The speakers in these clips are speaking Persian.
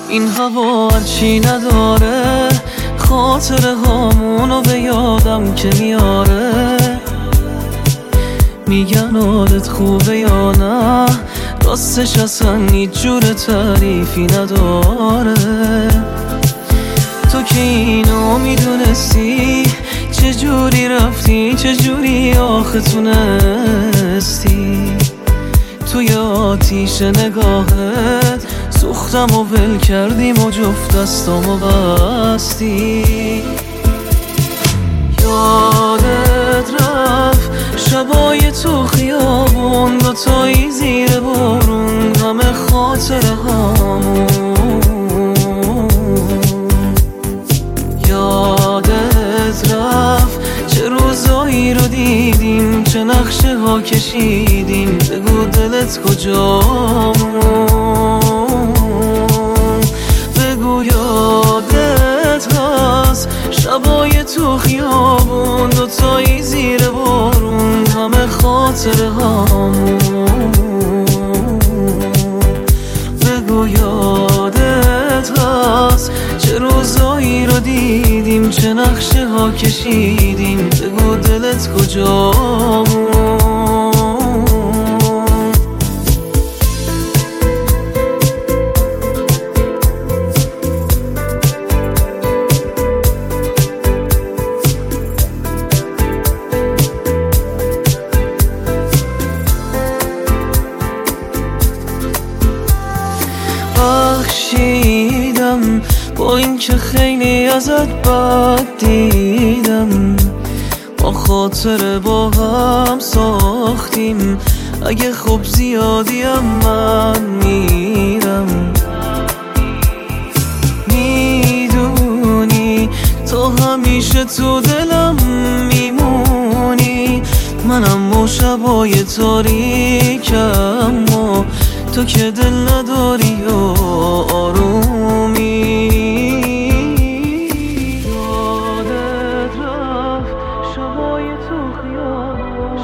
این هوا هرچی نداره خاطره هامونو به یادم که میاره. میگن حالت خوبه یا نه، راستش اصلا هیچ جور تعریفی نداره. تو که اینو میدونستی چجوری رفتی، چجوری آخه تونستی توی آتیش نگاهت سوختم و ول کردیم و جفت دستامو بستی. یادت رفت شبای تو خیابون، دوتایی زیر بارون، همه خاطره هامون. یادت رفت چه روزایی رو دیدیم، چه نقشه ها کشیدیم، بگو دلت کجامون. بگو یادت هست شبای تو خیابون، دوتایی زیر بارون، همه خاطره هامون. بگو یادت هست چه روزایی رو دیدیم، چه نقشه ها کشیدیم، بگو دلت کجامون. بخشیدم با این که خیلی ازت بد دیدم، ما خاطره با هم ساختیم، اگه خوب زیادیم من میرم. میدونی تو همیشه تو دلم میمونی، منم و شبای تاریکم و تو که دل نداری و آرومی. یادت رفت شبای تو خیابون،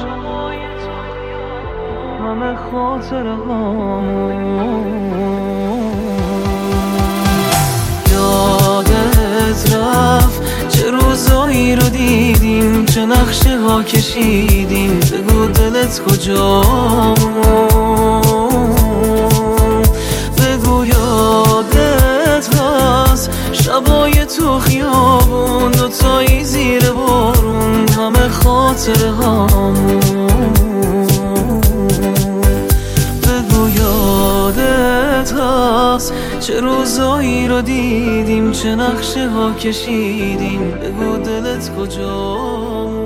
همه خاطره هامون. یادت رفت چه روزایی رو دیدیم، چه نقشه ها کشیدیم، بگو دلت کجامون. بگو یادت هست شبای تو خیابون، دوتایی زیر بارون، همه خاطره هامون. بگو یادت هست چه روزایی رو دیدیم، چه نقشه ها کشیدیم، بگو دلت کجامون.